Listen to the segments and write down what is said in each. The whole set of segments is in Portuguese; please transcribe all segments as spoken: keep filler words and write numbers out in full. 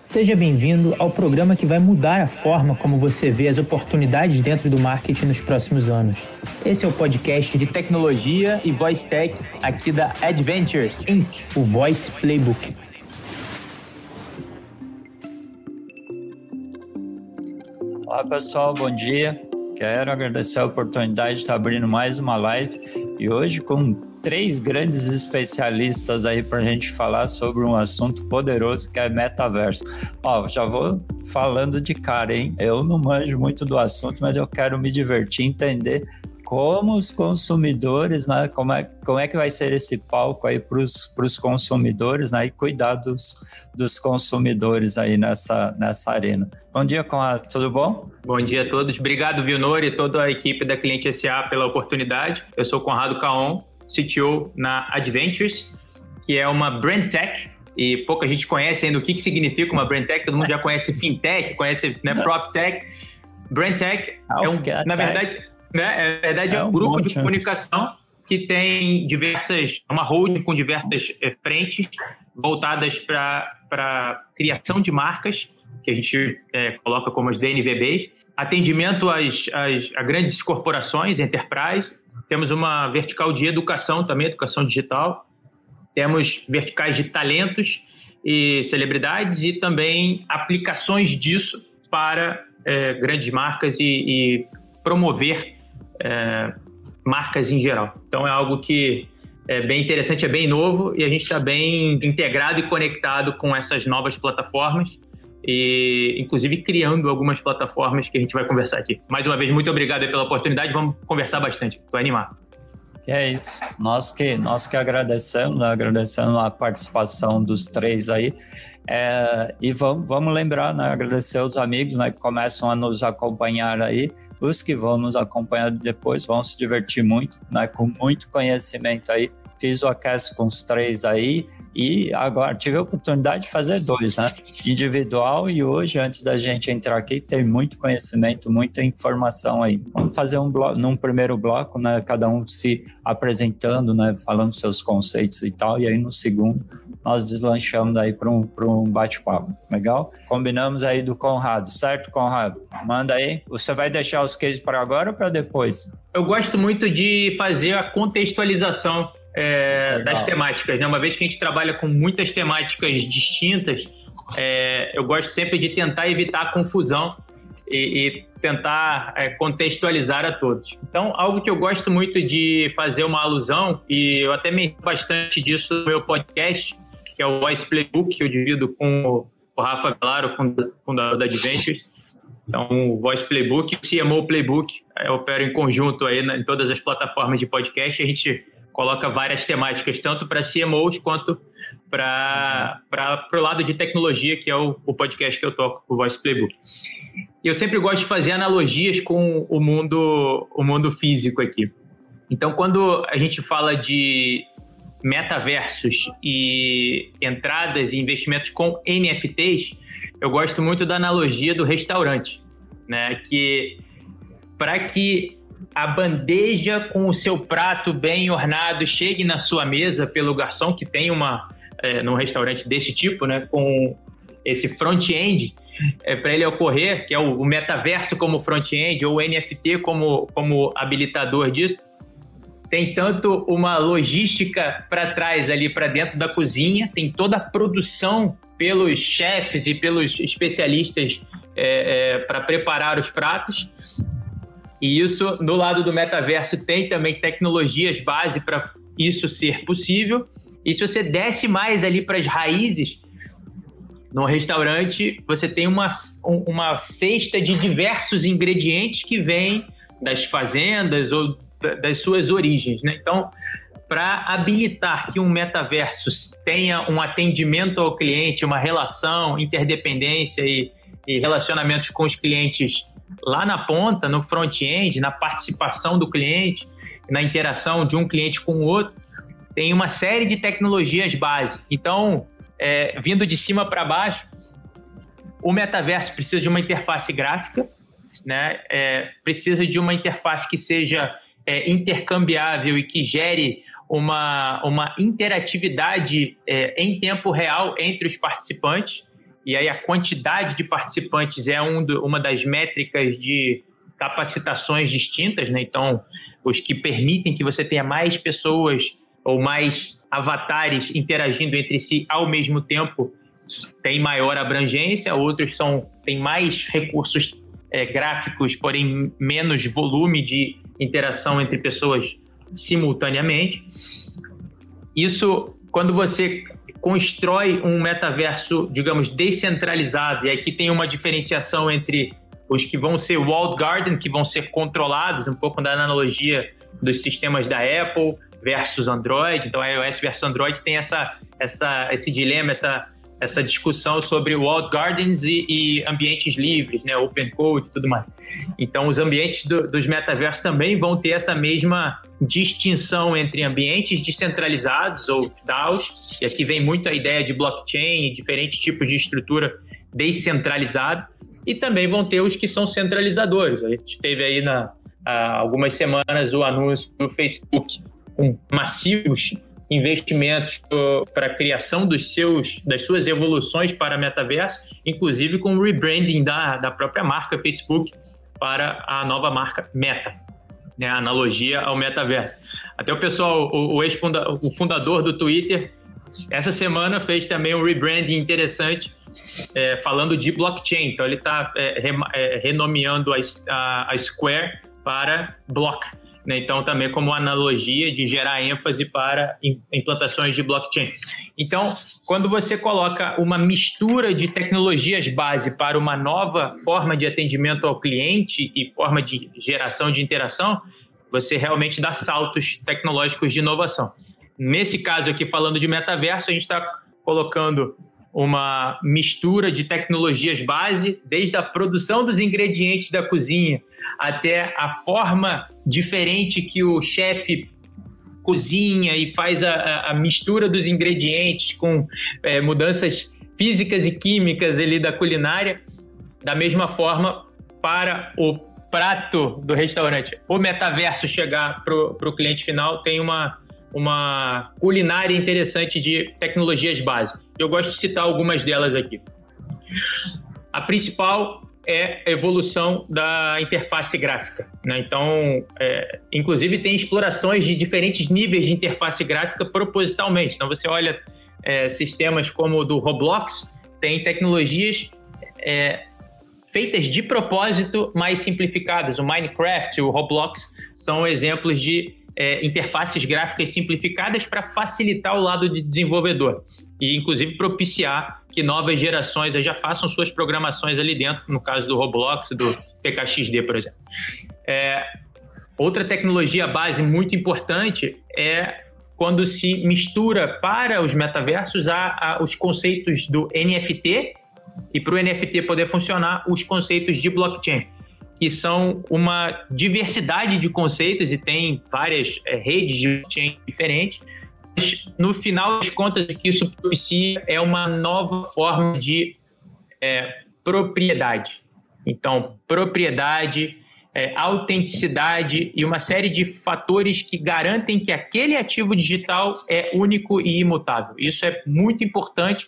Seja bem-vindo ao programa que vai mudar a forma como você vê as oportunidades dentro do marketing nos próximos anos. Esse é o podcast de tecnologia e voice tech aqui da Adventures incorporated, o Voice Playbook. Olá pessoal, bom dia. Quero agradecer a oportunidade de estar abrindo mais uma live e hoje com três grandes especialistas aí para a gente falar sobre um assunto poderoso que é metaverso. Ó, já vou falando de cara, hein? Eu não manjo muito do assunto, mas eu quero me divertir, entender como os consumidores, né? Como é, como é que vai ser esse palco aí para os consumidores, né? E cuidar dos, dos consumidores aí nessa, nessa arena. Bom dia, Conrado, tudo bom? Bom dia a todos. Obrigado, Vilnor, e toda a equipe da Cliente S A pela oportunidade. Eu sou Conrado Caon, C T O na Adventures, que é uma Brand Tech, e pouca gente conhece ainda o que, que significa uma Brand Tech. Todo mundo já conhece Fintech, conhece, né, Prop Tech. Brand Tech é um, na verdade, né, é, verdade, é um grupo de comunicação que tem diversas, uma holding com diversas é, frentes voltadas para criação de marcas, que a gente é, coloca como as D N V Bs, atendimento às, às, a grandes corporações, enterprise. Temos uma vertical de educação também, educação digital. Temos verticais de talentos e celebridades e também aplicações disso para é, grandes marcas e, e promover é, marcas em geral. Então é algo que é bem interessante, é bem novo e a gente está bem integrado e conectado com essas novas plataformas e inclusive criando algumas plataformas que a gente vai conversar aqui. Mais uma vez, muito obrigado pela oportunidade, vamos conversar bastante, estou animado. É isso, nós que, nós que agradecemos, né? Agradecendo a participação dos três aí, é, e vamos, vamos lembrar, né? Agradecer aos amigos, né, que começam a nos acompanhar aí, os que vão nos acompanhar depois vão se divertir muito, né? Com muito conhecimento aí, fiz o aquece com os três aí, e agora tive a oportunidade de fazer dois, né? Individual e hoje, antes da gente entrar aqui, tem muito conhecimento, muita informação aí. Vamos fazer um bloco, num primeiro bloco, né? Cada um se apresentando, né? Falando seus conceitos e tal, e aí no segundo nós deslanchamos aí para um, para um bate-papo. Legal? Combinamos aí do Conrado, certo, Conrado? Manda aí. Você vai deixar os cases para agora ou para depois? Eu gosto muito de fazer a contextualização É, das temáticas, né? Uma vez que a gente trabalha com muitas temáticas distintas, é, eu gosto sempre de tentar evitar a confusão e, e tentar é, contextualizar a todos. Então, algo que eu gosto muito de fazer uma alusão, e eu até me bastante disso no meu podcast, que é o Voice Playbook, que eu divido com o Rafa Velaro, fundador da Adventures. Então, o Voice Playbook e o C M O Playbook, eu opero em conjunto aí em todas as plataformas de podcast. A gente coloca várias temáticas, tanto para C M Os quanto para o lado de tecnologia, que é o, o podcast que eu toco, o Voice Playbook. E eu sempre gosto de fazer analogias com o mundo, o mundo físico aqui. Então, quando a gente fala de metaversos e entradas e investimentos com N F Ts, eu gosto muito da analogia do restaurante, né? Que para que a bandeja com o seu prato bem ornado chegue na sua mesa pelo garçom, que tem uma, é, num restaurante desse tipo, né, com esse front-end, é, para ele ocorrer, que é o, o metaverso como front-end, ou o N F T como, como habilitador disso, tem tanto uma logística para trás ali para dentro da cozinha, tem toda a produção pelos chefes e pelos especialistas é, é, para preparar os pratos. E isso, no lado do metaverso, tem também tecnologias base para isso ser possível. E se você desce mais ali para as raízes, no restaurante, você tem uma, uma cesta de diversos ingredientes que vêm das fazendas ou das suas origens, né? Então, para habilitar que um metaverso tenha um atendimento ao cliente, uma relação, interdependência e, e relacionamentos com os clientes lá na ponta, no front-end, na participação do cliente, na interação de um cliente com o outro, tem uma série de tecnologias base. Então, é, vindo de cima para baixo, o metaverso precisa de uma interface gráfica, né? É, precisa de uma interface que seja é, intercambiável e que gere uma, uma interatividade é, em tempo real entre os participantes. e aí a quantidade de participantes é um do, uma das métricas de capacitações distintas, né? Então, os que permitem que você tenha mais pessoas ou mais avatares interagindo entre si ao mesmo tempo têm maior abrangência, outros são, têm mais recursos é, gráficos, porém menos volume de interação entre pessoas simultaneamente. Isso, quando você constrói um metaverso, digamos, descentralizado, e aqui tem uma diferenciação entre os que vão ser walled garden, que vão ser controlados, um pouco da analogia dos sistemas da Apple versus Android. Então, a iOS versus Android tem essa, essa, esse dilema, essa, essa discussão sobre walled gardens e, e ambientes livres, né, open code e tudo mais. Então, os ambientes do, dos metaversos também vão ter essa mesma distinção entre ambientes descentralizados, ou D A Os, e aqui vem muito a ideia de blockchain e diferentes tipos de estrutura descentralizada, e também vão ter os que são centralizadores. A gente teve aí na, há algumas semanas o anúncio do Facebook com massivos investimentos para a criação dos seus, das suas evoluções para metaverso, inclusive com o rebranding da, da própria marca Facebook para a nova marca Meta, né, a analogia ao metaverso. Até o pessoal, o, o ex-funda, o fundador do Twitter, essa semana fez também um rebranding interessante, é, falando de blockchain. Então ele está é, re, é, renomeando a, a, a Square para Block, né? Então também como analogia de gerar ênfase para implantações de blockchain. Então, quando você coloca uma mistura de tecnologias base para uma nova forma de atendimento ao cliente e forma de geração de interação, você realmente dá saltos tecnológicos de inovação. Nesse caso aqui, falando de metaverso, a gente está colocando uma mistura de tecnologias base, desde a produção dos ingredientes da cozinha até a forma diferente que o chefe cozinha e faz a, a mistura dos ingredientes com é, mudanças físicas e químicas ali da culinária. Da mesma forma, para o prato do restaurante, o metaverso chegar para o cliente final, tem uma uma culinária interessante de tecnologias base. Eu gosto de citar algumas delas aqui. A principal é a evolução da interface gráfica, né? Então, é, inclusive tem explorações de diferentes níveis de interface gráfica propositalmente. Então, você olha é, sistemas como o do Roblox, tem tecnologias é, feitas de propósito, mais simplificadas. O Minecraft, o Roblox são exemplos de É, interfaces gráficas simplificadas para facilitar o lado de desenvolvedor e, inclusive, propiciar que novas gerações já façam suas programações ali dentro, no caso do Roblox, do P K X D, por exemplo. É, outra tecnologia base muito importante é quando se mistura para os metaversos a, a, os conceitos do N F T e, para o N F T poder funcionar, os conceitos de blockchain, que são uma diversidade de conceitos e tem várias é, redes de blockchain diferentes. Mas, no final das contas, o que isso propicia é uma nova forma de é, propriedade. Então, propriedade, é, autenticidade e uma série de fatores que garantem que aquele ativo digital é único e imutável. Isso é muito importante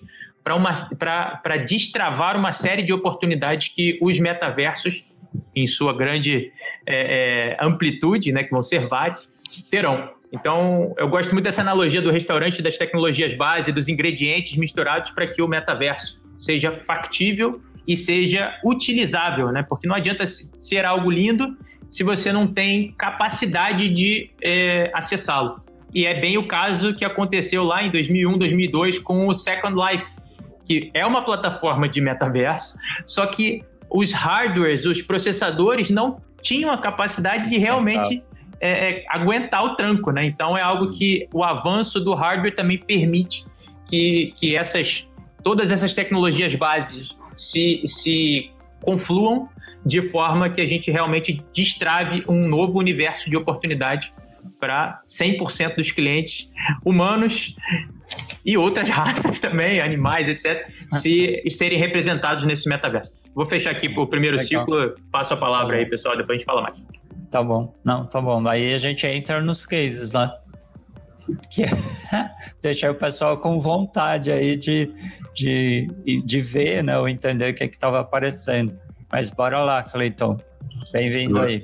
para destravar uma série de oportunidades que os metaversos, em sua grande é, é, amplitude, né, que vão ser vários, terão. Então, eu gosto muito dessa analogia do restaurante, das tecnologias base, dos ingredientes misturados para que o metaverso seja factível e seja utilizável, né? Porque não adianta ser algo lindo se você não tem capacidade de é, acessá-lo. E é bem o caso que aconteceu lá em dois mil e um, dois mil e dois com o Second Life, que é uma plataforma de metaverso, só que os hardwares, os processadores não tinham a capacidade de realmente é, é, aguentar o tranco, né? Então é algo que o avanço do hardware também permite que, que essas, todas essas tecnologias bases se, se confluam de forma que a gente realmente destrave um novo universo de oportunidade para cem por cento dos clientes humanos e outras raças também, animais, etcétera, se serem representados nesse metaverso. Vou fechar aqui o primeiro Legal. ciclo, passo a palavra aí, pessoal, depois a gente fala mais. Tá bom, não, tá bom. Aí a gente entra nos cases, né? que deixar o pessoal com vontade aí de, de, de ver, né, ou entender o que estava aparecendo. Mas bora lá, Cleiton. Bem-vindo aí.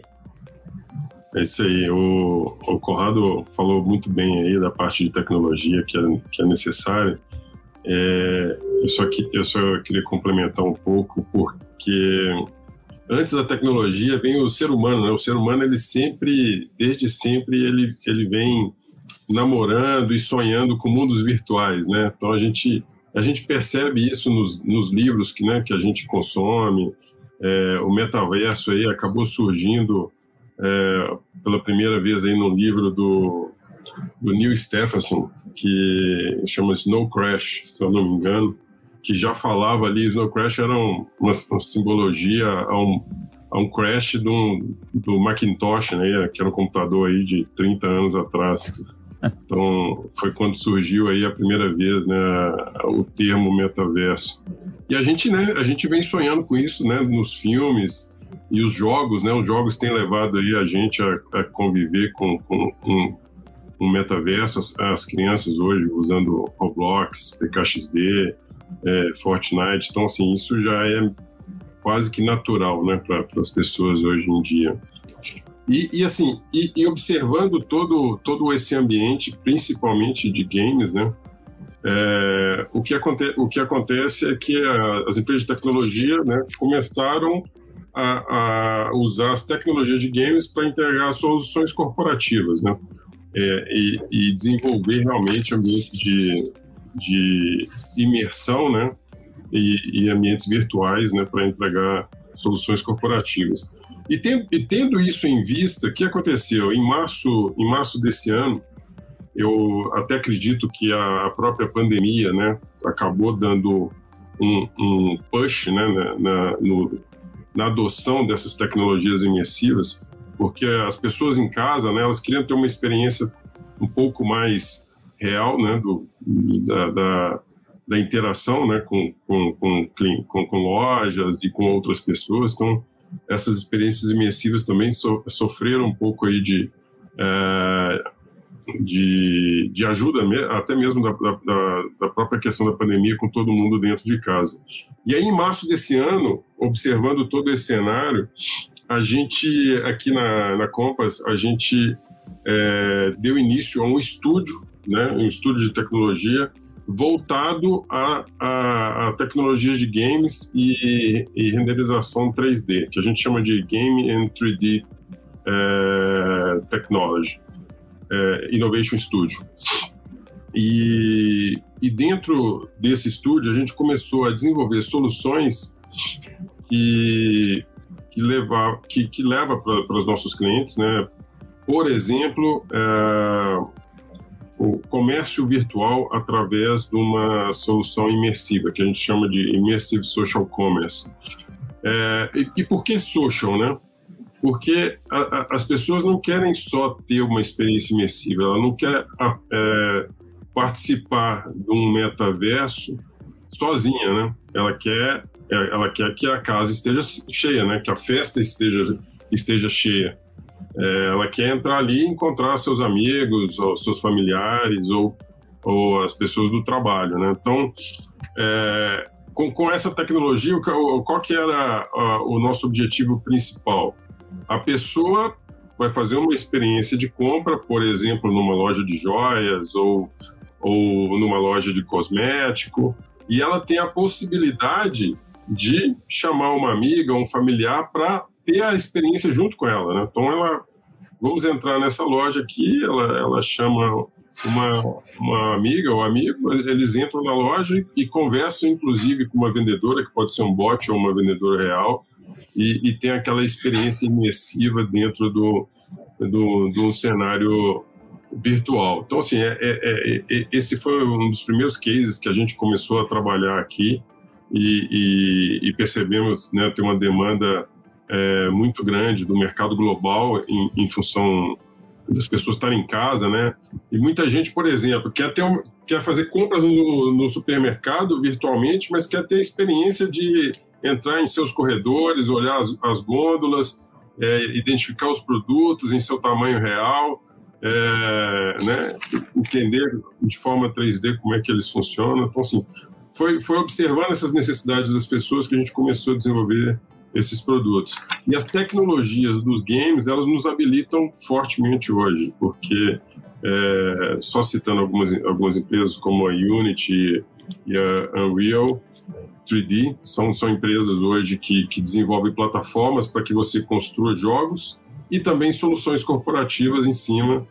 É isso aí. O, o Conrado falou muito bem aí da parte de tecnologia que é, que é necessária. É, eu, só que, eu só queria complementar um pouco, porque antes da tecnologia vem o ser humano, né? O ser humano, ele sempre, desde sempre, ele, ele vem namorando e sonhando com mundos virtuais, né? Então a gente, a gente percebe isso nos, nos livros que, né, que a gente consome. É, o metaverso aí acabou surgindo é, pela primeira vez aí no livro do, do Neil Stephenson, que chama Snow Crash, se eu não me engano, que já falava ali, Snow Crash era um, uma, uma simbologia a um, a um crash do, do Macintosh, né, que era um computador aí de trinta anos atrás. Então, foi quando surgiu aí a primeira vez, né, o termo metaverso. E a gente, né, a gente vem sonhando com isso, né, nos filmes e os jogos, né, os jogos têm levado aí a gente a, a conviver com, com um, um metaverso. As, as crianças hoje usando Roblox, P K X D, é, Fortnite. Então, assim, isso já é quase que natural, né, para as pessoas hoje em dia. E, e assim, e, e observando todo, todo esse ambiente, principalmente de games, né, é, o, que aconte, o que acontece é que a, as empresas de tecnologia, né, começaram a, a usar as tecnologias de games para integrar soluções corporativas, né, é, e, e desenvolver realmente ambientes de, de imersão, né, e, e ambientes virtuais, né, para entregar soluções corporativas. E tendo, e tendo isso em vista, o que aconteceu? Em março, em março desse ano, eu até acredito que a própria pandemia, né, acabou dando um, um push, né, na, na, no, na adoção dessas tecnologias imersivas, porque as pessoas em casa, né, elas queriam ter uma experiência um pouco mais real, né, do, da, da, da interação, né, com, com, com, com, com lojas e com outras pessoas. Então, essas experiências imersivas também so, sofreram um pouco aí de, é, de, de ajuda, até mesmo da, da, da própria questão da pandemia, com todo mundo dentro de casa. E aí, em março desse ano, observando todo esse cenário, a gente, aqui na, na Compass, a gente é, deu início a um estúdio, né, um estúdio de tecnologia, voltado a, a, a tecnologias de games e, e renderização três D, que a gente chama de Game and três D é, Technology, é, Innovation Studio. E, e dentro desse estúdio, a gente começou a desenvolver soluções que, que, leva, que, que leva para os nossos clientes, né? Por exemplo, é, o comércio virtual através de uma solução imersiva, que a gente chama de Immersive Social Commerce. É, e, e por que social, né? Porque a, a, as pessoas não querem só ter uma experiência imersiva, ela não quer a, é, participar de um metaverso sozinha, né? Ela quer, ela quer que a casa esteja cheia, né? Que a festa esteja, esteja cheia. É, ela quer entrar ali e encontrar seus amigos, ou seus familiares, ou, ou as pessoas do trabalho, né? Então, é, com, com essa tecnologia, qual, qual que era a, o nosso objetivo principal? A pessoa vai fazer uma experiência de compra, por exemplo, numa loja de joias ou, ou numa loja de cosmético, e ela tem a possibilidade de chamar uma amiga, um familiar, para ter a experiência junto com ela, né? Então, ela, vamos entrar nessa loja aqui, ela, ela chama uma, uma amiga ou amigo, eles entram na loja e conversam, inclusive, com uma vendedora, que pode ser um bot ou uma vendedora real, e, e tem aquela experiência imersiva dentro do, do, do cenário virtual. Então, assim, é, é, é, esse foi um dos primeiros cases que a gente começou a trabalhar aqui e, e, e percebemos, né, ter uma demanda É, muito grande do mercado global em, em função das pessoas estarem em casa, né? E muita gente, por exemplo, quer, ter um, quer fazer compras no, no supermercado virtualmente, mas quer ter a experiência de entrar em seus corredores, olhar as, as gôndolas, é, identificar os produtos em seu tamanho real, é, né, entender de forma três D como é que eles funcionam. Então, assim, foi, foi observando essas necessidades das pessoas que a gente começou a desenvolver esses produtos. E as tecnologias dos games, elas nos habilitam fortemente hoje, porque, é, só citando algumas, algumas empresas como a Unity e a Unreal três D, são, são empresas hoje que, que desenvolvem plataformas para que você construa jogos e também soluções corporativas em cima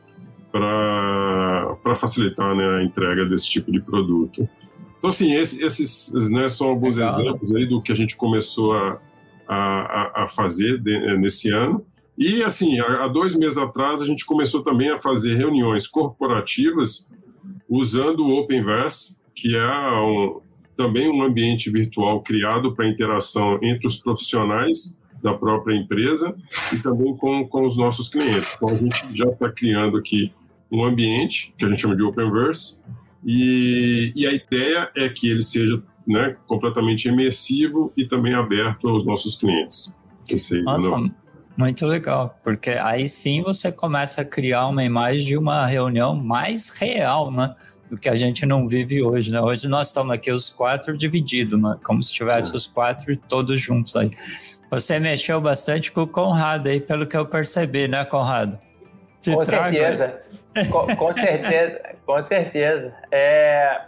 para facilitar, né, a entrega desse tipo de produto. Então, assim, esse, esses, né, são alguns Legal. exemplos aí do que a gente começou a, a, a fazer de, nesse ano. E, assim, há, há dois meses atrás, a gente começou também a fazer reuniões corporativas usando o Openverse, que é um, também um ambiente virtual criado para interação entre os profissionais da própria empresa e também com, com os nossos clientes. Então, a gente já está criando aqui um ambiente que a gente chama de Openverse e, e a ideia é que ele seja, né, completamente imersivo e também aberto aos nossos clientes. Esse, Nossa, não... muito legal, porque aí sim você começa a criar uma imagem de uma reunião mais real, né? Do que a gente não vive hoje, né? Hoje nós estamos aqui os quatro divididos, né? Como se tivesse os quatro todos juntos aí. Você mexeu bastante com o Conrado aí, pelo que eu percebi, né, Conrado? Se com traga, certeza, com, com certeza, com certeza. É,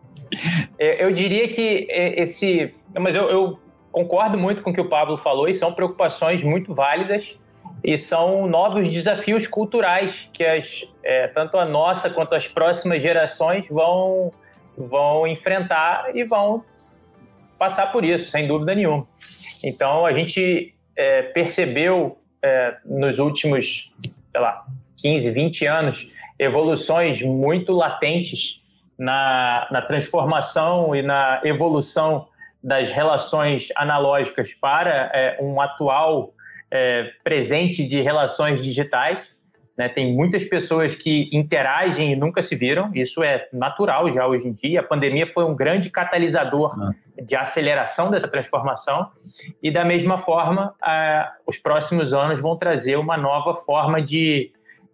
eu diria que esse... Mas eu, eu concordo muito com o que o Pablo falou e são preocupações muito válidas e são novos desafios culturais que as, é, tanto a nossa quanto as próximas gerações vão, vão enfrentar e vão passar por isso, sem dúvida nenhuma. Então, a gente é, percebeu é, nos últimos, sei lá, quinze, vinte anos, evoluções muito latentes na, na transformação e na evolução das relações analógicas para é, um atual É, presente de relações digitais, né? Tem muitas pessoas que interagem e nunca se viram, isso é natural já hoje em dia. A pandemia foi um grande catalisador ah. de aceleração dessa transformação e, da mesma forma, ah, os próximos anos vão trazer uma nova forma de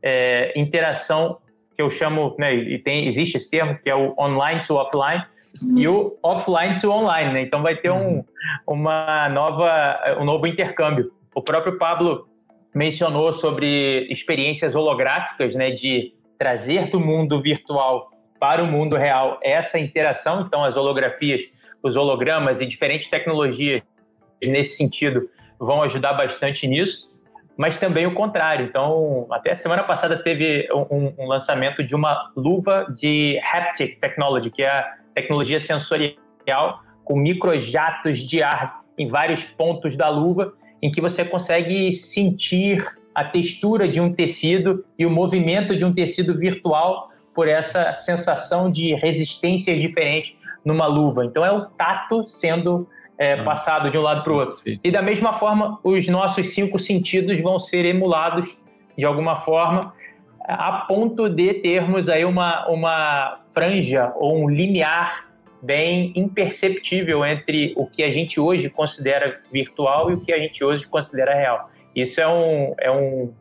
é, interação que eu chamo, né, e tem, existe esse termo, que é o online to offline, uhum. e o offline to online, né? Então vai ter um, uma nova, um novo intercâmbio. O próprio Pablo mencionou sobre experiências holográficas, né, de trazer do mundo virtual para o mundo real essa interação. Então, as holografias, os hologramas e diferentes tecnologias nesse sentido vão ajudar bastante nisso, mas também o contrário. Então, até a semana passada teve um, um lançamento de uma luva de haptic technology, que é a tecnologia sensorial com microjatos de ar em vários pontos da luva, em que você consegue sentir a textura de um tecido e o movimento de um tecido virtual por essa sensação de resistências diferentes numa luva. Então, é o tato sendo é, ah, passado de um lado para o outro. Sim. E, da mesma forma, os nossos cinco sentidos vão ser emulados de alguma forma, a ponto de termos aí uma, uma franja ou um limiar bem imperceptível entre o que a gente hoje considera virtual e o que a gente hoje considera real. Isso é, um, é, um,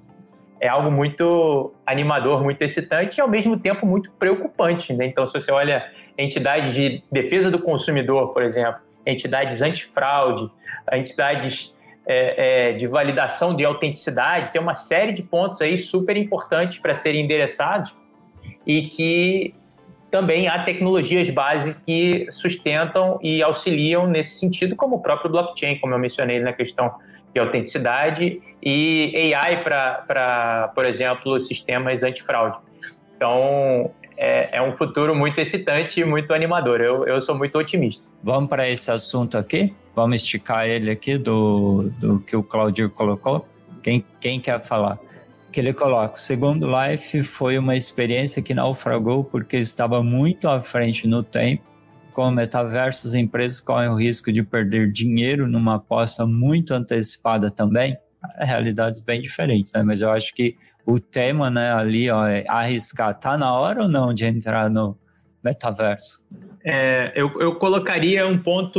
é algo muito animador, muito excitante e, ao mesmo tempo, muito preocupante, né? Então, se você olha entidades de defesa do consumidor, por exemplo, entidades antifraude, entidades é, é, de validação de autenticidade, tem uma série de pontos aí super importantes para serem endereçados e que também há tecnologias base que sustentam e auxiliam nesse sentido, como o próprio blockchain, como eu mencionei na questão de autenticidade, e A I para, por exemplo, sistemas antifraude. Então, é, é um futuro muito excitante e muito animador. Eu, eu sou muito otimista. Vamos para esse assunto aqui? Vamos esticar ele aqui do, do que o Claudio colocou? Quem, quem quer falar? Que ele coloca, segundo Life, foi uma experiência que naufragou porque estava muito à frente no tempo. Com o metaverso, as empresas correm o risco de perder dinheiro numa aposta muito antecipada também. Realidades bem diferentes, né? Mas eu acho que o tema, né, ali, ó, é arriscar. Tá na hora ou não de entrar no metaverso? É, eu, eu colocaria um ponto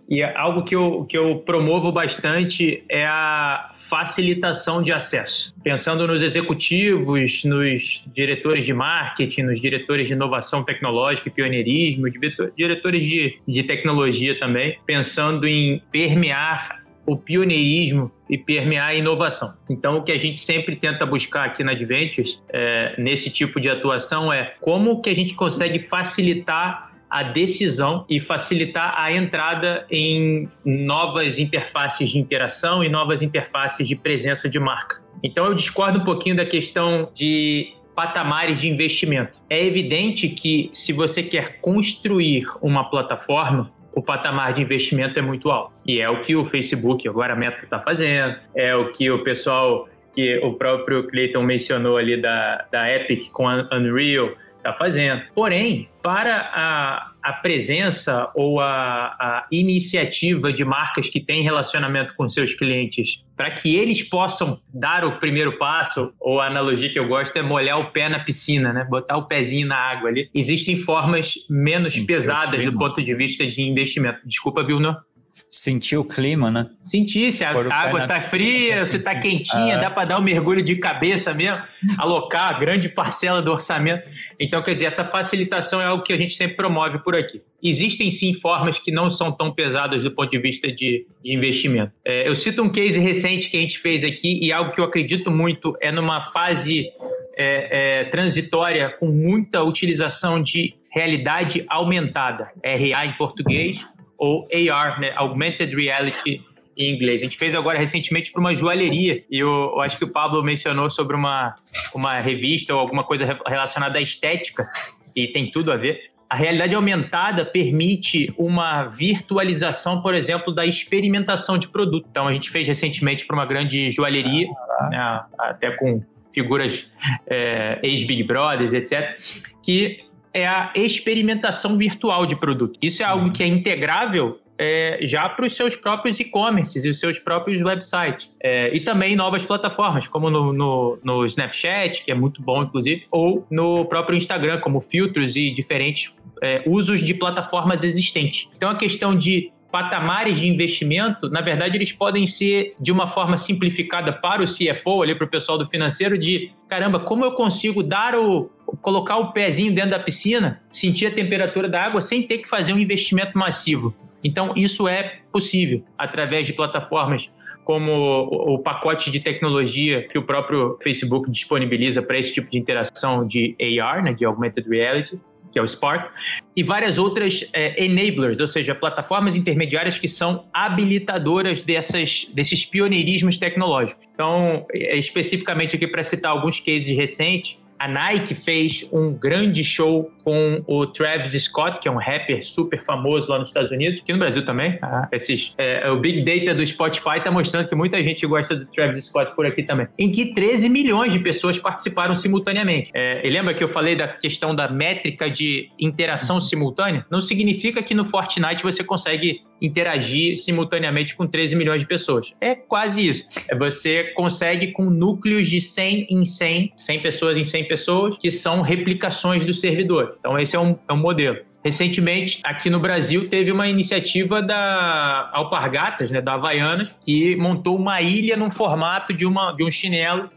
E algo que eu, que eu promovo bastante é a facilitação de acesso. Pensando nos executivos, nos diretores de marketing, nos diretores de inovação tecnológica e pioneirismo, diretores de, de tecnologia também, pensando em permear o pioneirismo e permear a inovação. Então, o que a gente sempre tenta buscar aqui na Adventures, é, nesse tipo de atuação, é como que a gente consegue facilitar a decisão e facilitar a entrada em novas interfaces de interação e novas interfaces de presença de marca. Então, eu discordo um pouquinho da questão de patamares de investimento. É evidente que, se você quer construir uma plataforma, o patamar de investimento é muito alto. E é o que o Facebook, agora a Meta, está fazendo, é o que o pessoal, que o próprio Clayton mencionou ali da, da Epic com a Unreal, está fazendo. Porém, para a, a presença ou a, a iniciativa de marcas que têm relacionamento com seus clientes, para que eles possam dar o primeiro passo, ou a analogia que eu gosto é molhar o pé na piscina, né? Botar o pezinho na água ali. Existem formas menos Sentiu pesadas do ponto de vista de investimento. Desculpa, Vilna. Sentir o clima, né? Sentir, se a água está fria, se está quentinha, ah. dá para dar um mergulho de cabeça mesmo, alocar a grande parcela do orçamento. Então, quer dizer, essa facilitação é algo que a gente sempre promove por aqui. Existem, sim, formas que não são tão pesadas do ponto de vista de, de investimento. É, eu cito um case recente que a gente fez aqui e algo que eu acredito muito é numa fase é, é, transitória com muita utilização de realidade aumentada, R A em português, ou A R, né? Augmented Reality em inglês. A gente fez agora recentemente para uma joalheria e eu, eu acho que o Pablo mencionou sobre uma, uma revista ou alguma coisa relacionada à estética e tem tudo a ver. A realidade aumentada permite uma virtualização, por exemplo, da experimentação de produto. Então, a gente fez recentemente para uma grande joalheria, ah, né? Até com figuras é, ex-Big Brothers, etcétera, que é a experimentação virtual de produto. Isso é algo que é integrável é, já para os seus próprios e-commerces e os seus próprios websites. É, e também novas plataformas, como no, no, no Snapchat, que é muito bom, inclusive, ou no próprio Instagram, como filtros e diferentes é, usos de plataformas existentes. Então, a questão de patamares de investimento, na verdade, eles podem ser de uma forma simplificada para o C F O, ali para o pessoal do financeiro, de caramba, como eu consigo dar o, colocar o pezinho dentro da piscina, sentir a temperatura da água sem ter que fazer um investimento massivo. Então, isso é possível através de plataformas como o, o pacote de tecnologia que o próprio Facebook disponibiliza para esse tipo de interação de A R, né, de Augmented Reality, que é o Spark, e várias outras é, enablers, ou seja, plataformas intermediárias que são habilitadoras dessas, desses pioneirismos tecnológicos. Então, especificamente aqui para citar alguns cases recentes, a Nike fez um grande show com o Travis Scott, que é um rapper super famoso lá nos Estados Unidos, aqui no Brasil também. Ah, esses, é, o Big Data do Spotify está mostrando que muita gente gosta do Travis Scott por aqui também. Em que treze milhões de pessoas participaram simultaneamente. É, e lembra que eu falei da questão da métrica de interação simultânea? Não significa que no Fortnite você consegue interagir simultaneamente com treze milhões de pessoas. É quase isso. É, você consegue com núcleos de cem em cem, cem pessoas em cem pessoas, que são replicações do servidor. Então, esse é um, é um modelo. Recentemente, aqui no Brasil, teve uma iniciativa da Alpargatas, né, da Havaianas, que montou uma ilha num formato de, uma, de um chinelo,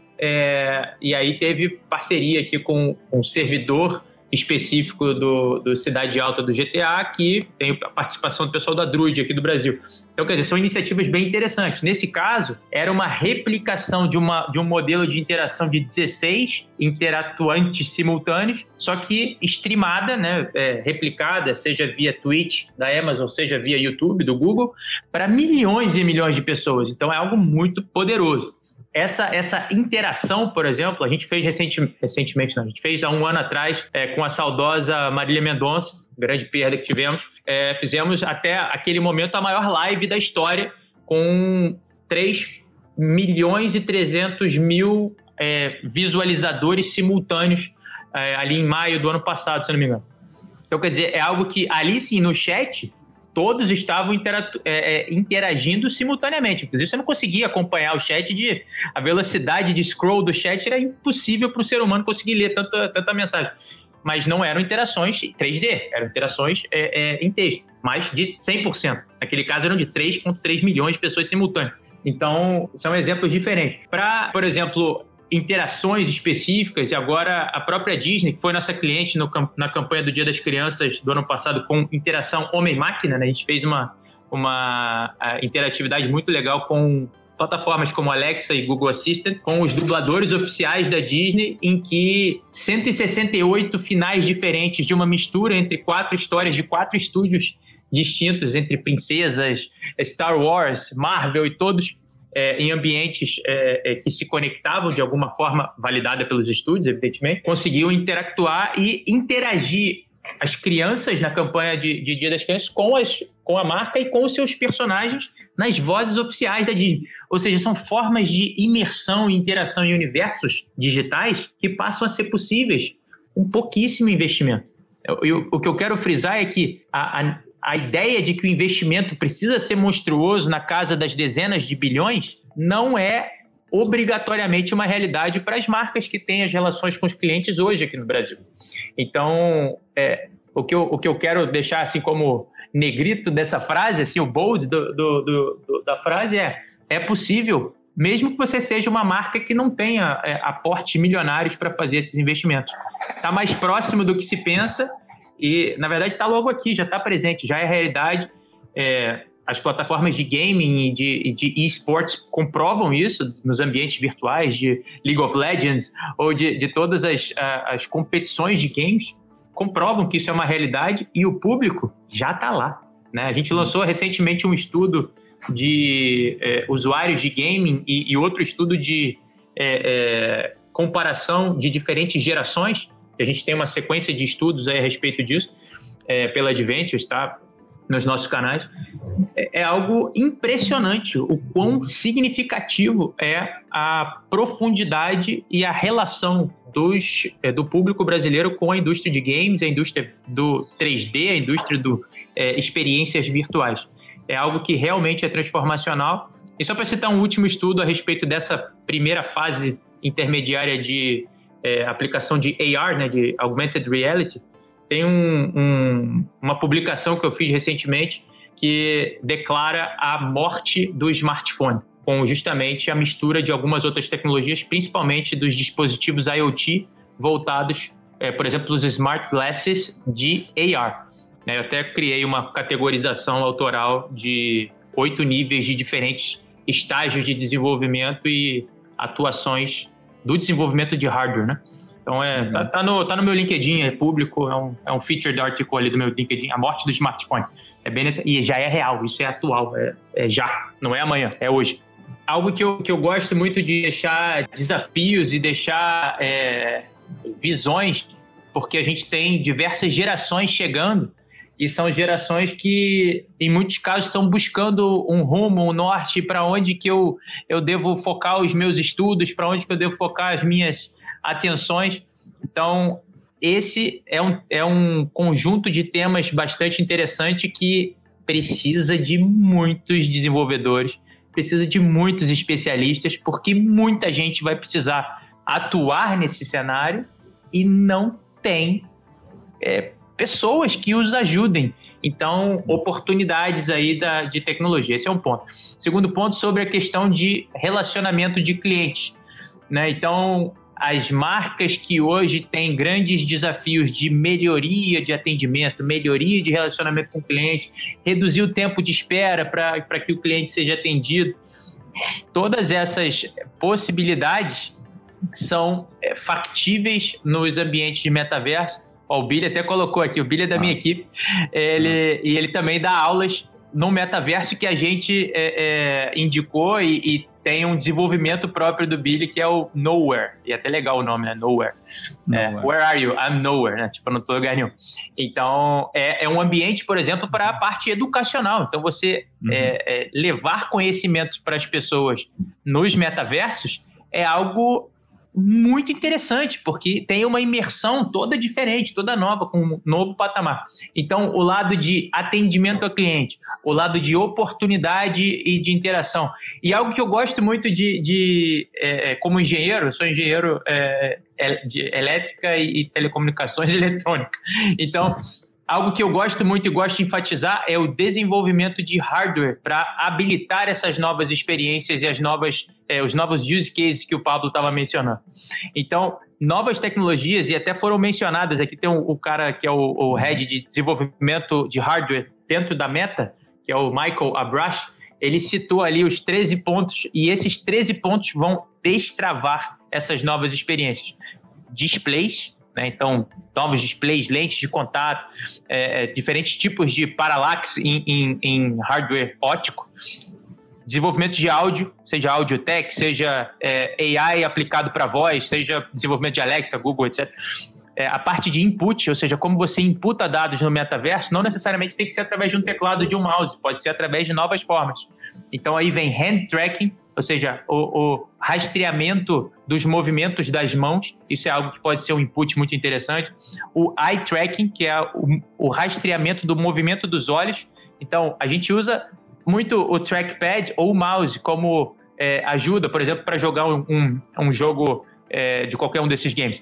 é, e aí teve parceria aqui com um servidor específico do, do Cidade Alta do G T A, que tem a participação do pessoal da Druid aqui do Brasil. Então, quer dizer, são iniciativas bem interessantes. Nesse caso, era uma replicação de, uma, de um modelo de interação de dezesseis interatuantes simultâneos, só que streamada, né, é, replicada, seja via Twitch da Amazon, seja via YouTube do Google, para milhões e milhões de pessoas. Então, é algo muito poderoso. Essa, essa interação, por exemplo, a gente fez recenti, recentemente, não, a gente fez há um ano atrás é, com a saudosa Marília Mendonça, grande perda que tivemos, é, fizemos até aquele momento a maior live da história com três milhões e trezentos mil é, visualizadores simultâneos é, ali em maio do ano passado, se não me engano. Então, quer dizer, é algo que ali sim, no chat, todos estavam interatu- é, interagindo simultaneamente. Inclusive, você não conseguia acompanhar o chat, de a velocidade de scroll do chat era impossível para o ser humano conseguir ler tanta, tanta mensagem. Mas não eram interações três D, eram interações é, é, em texto. mas de cem por cento. Naquele caso eram de três vírgula três milhões de pessoas simultâneas. Então, são exemplos diferentes. Para, por exemplo, interações específicas, e agora a própria Disney, que foi nossa cliente no, na campanha do Dia das Crianças do ano passado com interação homem-máquina, né? A gente fez uma, uma interatividade muito legal com plataformas como Alexa e Google Assistant, com os dubladores oficiais da Disney, em que cento e sessenta e oito finais diferentes de uma mistura entre quatro histórias de quatro estúdios distintos, entre princesas, Star Wars, Marvel e todos é, em ambientes é, é, que se conectavam de alguma forma, validada pelos estúdios, evidentemente, conseguiam interactuar e interagir as crianças na campanha de, de Dia das Crianças com, as, com a marca e com os seus personagens nas vozes oficiais da Disney. Ou seja, são formas de imersão e interação em universos digitais que passam a ser possíveis com pouquíssimo investimento. Eu, eu, o que eu quero frisar é que a, a, a ideia de que o investimento precisa ser monstruoso na casa das dezenas de bilhões não é obrigatoriamente uma realidade para as marcas que têm as relações com os clientes hoje aqui no Brasil. Então, é, o, que eu, o que eu quero deixar assim como negrito dessa frase, assim, o bold do, do, do, do, da frase é: é possível, mesmo que você seja uma marca que não tenha é, aportes milionários para fazer esses investimentos. Está mais próximo do que se pensa e, na verdade, está logo aqui, já está presente, já é realidade. É, as plataformas de gaming e de, de esportes comprovam isso nos ambientes virtuais de League of Legends ou de, de todas as, as competições de games, comprovam que isso é uma realidade e o público já está lá, né? A gente lançou recentemente um estudo de é, usuários de gaming e, e outro estudo de é, é, comparação de diferentes gerações. A gente tem uma sequência de estudos aí a respeito disso é, pela Adventures, tá? Nos nossos canais. É, é algo impressionante o quão significativo é a profundidade e a relação dos, é, do público brasileiro com a indústria de games, a indústria do três D, a indústria do é, experiências virtuais. É algo que realmente é transformacional. E só para citar um último estudo a respeito dessa primeira fase intermediária de é, aplicação de A R, né, de Augmented Reality, tem um, um, uma publicação que eu fiz recentemente que declara a morte do smartphone, com justamente a mistura de algumas outras tecnologias, principalmente dos dispositivos IoT voltados, é, por exemplo, os smart glasses de A R. Eu até criei uma categorização autoral de oito níveis de diferentes estágios de desenvolvimento e atuações do desenvolvimento de hardware, né? Então, é, uhum. tá, tá, no, tá no meu LinkedIn, é público, é um, é um featured article ali do meu LinkedIn, a morte do smartphone. É bem nesse, e já é real, isso é atual, é, é já, não é amanhã, é hoje. Algo que eu, que eu gosto muito de deixar desafios e deixar é, visões, porque a gente tem diversas gerações chegando, e são gerações que, em muitos casos, estão buscando um rumo, um norte, para onde que eu, eu devo focar os meus estudos, para onde que eu devo focar as minhas atenções. Então, esse é um, é um conjunto de temas bastante interessante que precisa de muitos desenvolvedores, precisa de muitos especialistas, porque muita gente vai precisar atuar nesse cenário e não tem é, pessoas que os ajudem. Então, oportunidades aí da, de tecnologia. Esse é um ponto. Segundo ponto, sobre a questão de relacionamento de clientes, né? Então, as marcas que hoje têm grandes desafios de melhoria de atendimento, melhoria de relacionamento com o cliente, reduzir o tempo de espera para para que o cliente seja atendido, todas essas possibilidades são é, factíveis nos ambientes de metaverso. Ó, o Billy até colocou aqui, o Billy é da ah. minha equipe, ele, ah. e ele também dá aulas no metaverso que a gente é, é, indicou e, e tem um desenvolvimento próprio do Billy, que é o Nowhere. E é até legal o nome, né? Nowhere. Nowhere. É, where are you? I'm nowhere, né? Tipo, eu não tô em lugar nenhum. Então, é, é um ambiente, por exemplo, para a parte educacional. Então, você uhum. é, é, levar conhecimentos para as pessoas nos metaversos é algo muito interessante, porque tem uma imersão toda diferente, toda nova, com um novo patamar. Então, o lado de atendimento ao cliente, o lado de oportunidade e de interação. E algo que eu gosto muito de, de é, como engenheiro, eu sou engenheiro é, de elétrica e telecomunicações e eletrônica. Então, algo que eu gosto muito e gosto de enfatizar é o desenvolvimento de hardware para habilitar essas novas experiências e as novas, é, os novos use cases que o Pablo estava mencionando. Então, novas tecnologias, e até foram mencionadas, aqui tem o, o cara que é o, o head de desenvolvimento de hardware dentro da Meta, que é o Michael Abrash, ele citou ali os treze pontos, e esses treze pontos vão destravar essas novas experiências. Displays, né? Então, novos displays, lentes de contato, é, diferentes tipos de parallaxe em, em, em hardware óptico, desenvolvimento de áudio, seja audio tech, seja é, A I aplicado para voz, seja desenvolvimento de Alexa, Google, etcétera. É, a parte de input, ou seja, como você imputa dados no metaverso, não necessariamente tem que ser através de um teclado ou de um mouse, pode ser através de novas formas. Então aí vem hand tracking, ou seja, o, o rastreamento dos movimentos das mãos, isso é algo que pode ser um input muito interessante. O eye tracking, que é o, o rastreamento do movimento dos olhos. Então a gente usa muito o trackpad ou o mouse como é, ajuda, por exemplo, para jogar um, um, um jogo é, de qualquer um desses games.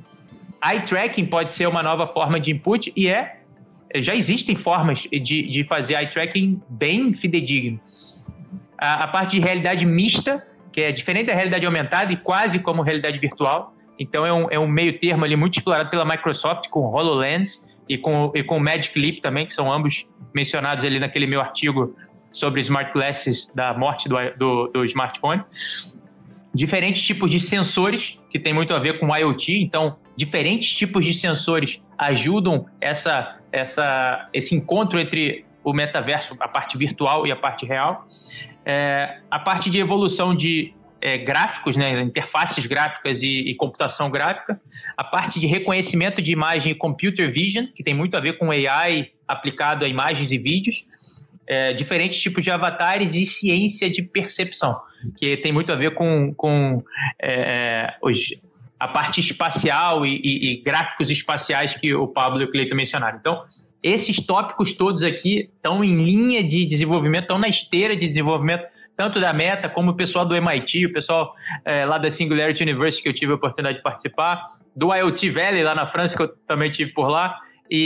Eye tracking pode ser uma nova forma de input e é, já existem formas de, de fazer eye tracking bem fidedigno. A, a parte de realidade mista, que é diferente da realidade aumentada e quase como realidade virtual. Então é um, é um meio termo ali muito explorado pela Microsoft com o HoloLens e com, e com o Magic Leap também, que são ambos mencionados ali naquele meu artigo sobre smart glasses, da morte do, do, do smartphone. Diferentes tipos de sensores, que tem muito a ver com IoT, então diferentes tipos de sensores ajudam essa, essa, esse encontro entre o metaverso, a parte virtual e a parte real. É, a parte de evolução de é, gráficos, né, interfaces gráficas e, e computação gráfica. A parte de reconhecimento de imagem e computer vision, que tem muito a ver com A I aplicado a imagens e vídeos. É, diferentes tipos de avatares e ciência de percepção, que tem muito a ver com, com é, os, a parte espacial e, e, e gráficos espaciais que o Pablo e o Cleiton mencionaram. Então, esses tópicos todos aqui estão em linha de desenvolvimento, estão na esteira de desenvolvimento, tanto da Meta como o pessoal do M I T, o pessoal é, lá da Singularity University, que eu tive a oportunidade de participar, do IoT Valley, lá na França, que eu também tive por lá.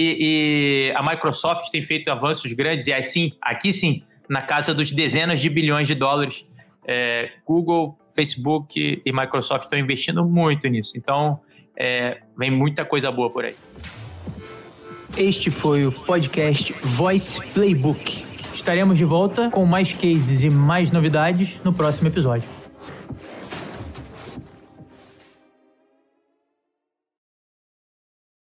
E, e a Microsoft tem feito avanços grandes, e assim, aqui sim, na casa dos dezenas de bilhões de dólares. É, Google, Facebook e Microsoft estão investindo muito nisso. Então, é, vem muita coisa boa por aí. Este foi o podcast Voice Playbook. Estaremos de volta com mais cases e mais novidades no próximo episódio.